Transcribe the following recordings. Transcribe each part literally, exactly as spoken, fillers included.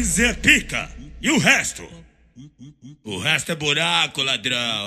Nós é pica. E o resto? O resto é buraco, ladrão.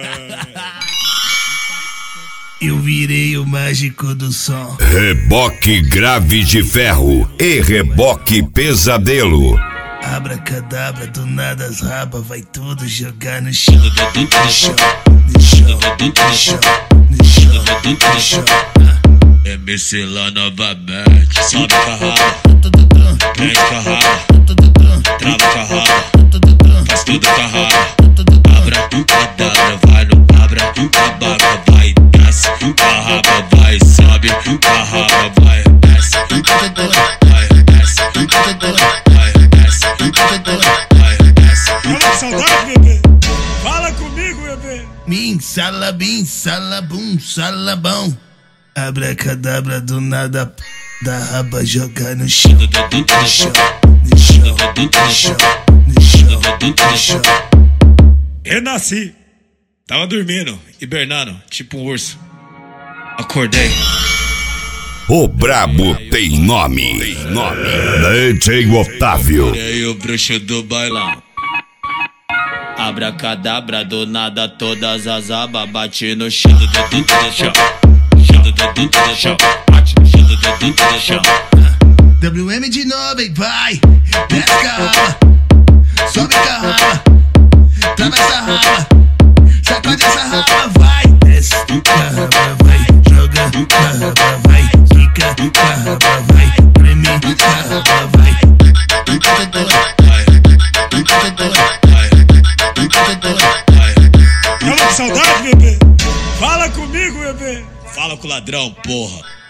Eu virei o mágico do som. Reboque grave de ferro e reboque pesadelo. Abracadabra, do nada as rabas vai tudo jogar no chão. No chão, no chão, no chão, no chão, no chão. M C lá novamente. Sobe com a raba, prende com a raba, trava com a raba, faz tudo com a raba. Abra, cadabra, vai no abra, abaca, vai, desce, com a raba, vai, sobe, com a raba, vai, desce, vai, desce, vai, desce, vai, desce. Fala saudade, bebê. Fala comigo, bebê. Min, salabim, salabum, salabão. Abracadabra, do nada da raba jogar no chão. No chão, no chão, no chão, no chão, no chão. Renasci. Tava dormindo, hibernando, tipo um urso. Acordei. O brabo tem nome. Tem nome. D J Otávio. Virei o bruxo do bailão. Abracadabra, do nada todas as abas bate no chão. No chão, no chão, bate no chão, no chão. W M de novo, hein, vai. Desce com a raba, sobe com a raba, trava essa raba, sacode essa raba, vai. Desce com a raba, vai. Joga com a raba, vai. Fica com a raba, vai. Treme com a raba, vai. Fala com saudade, bebê. Fala comigo, bebê. Fala com o ladrão, porra.